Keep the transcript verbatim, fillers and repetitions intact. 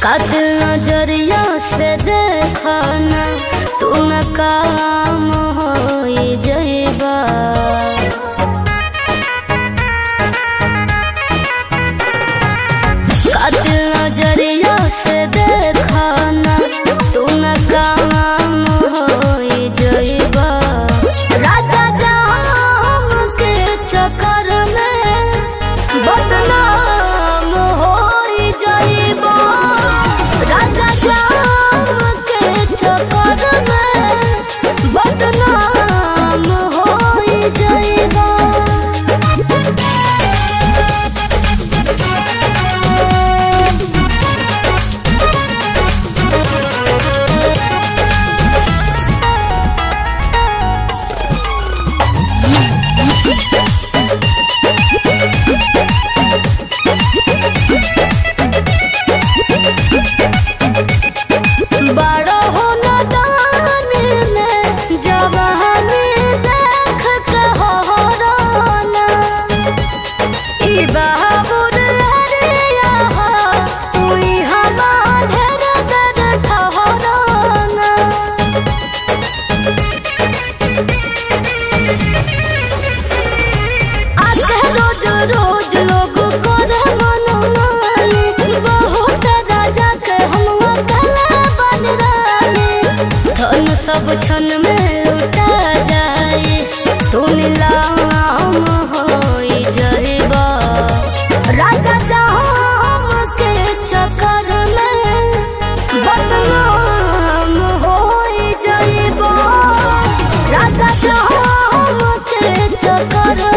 कातिल नजरिया से देखा ना तू न काम हो जइबा। कातिल नजरिया से देखा ना तू न काम हो जइबा। राजा जाम के चक्कर में बदनाम हो जइबा। राजा जाम के चक्कर में बदनाम हो जइबा। बड़ा हो नादान में जवानी देख के हो रोना। ई बहाबुर हरिया हो तुई हमारे दर ठहराना। आके रोज रोज लोग करे मनमानी। बहुत राजा के हम धन सब क्षण में लुटा जाए तू नीलाम हो जइबा। राजा जाम के चक्कर में बदनाम हो जइबा। राजा जाम के चक्कर